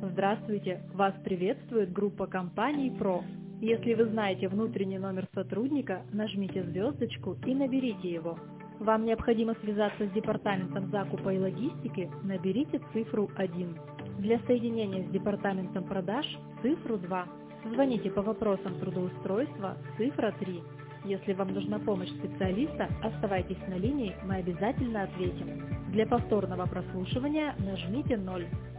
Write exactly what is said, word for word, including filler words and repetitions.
Здравствуйте! Вас приветствует группа компаний ПРО. Если вы знаете внутренний номер сотрудника, нажмите звездочку и наберите его. Вам необходимо связаться с департаментом закупа и логистики, наберите цифру один. Для соединения с департаментом продаж цифру два. Звоните по вопросам трудоустройства цифра три. Если вам нужна помощь специалиста, оставайтесь на линии, мы обязательно ответим. Для повторного прослушивания нажмите ноль.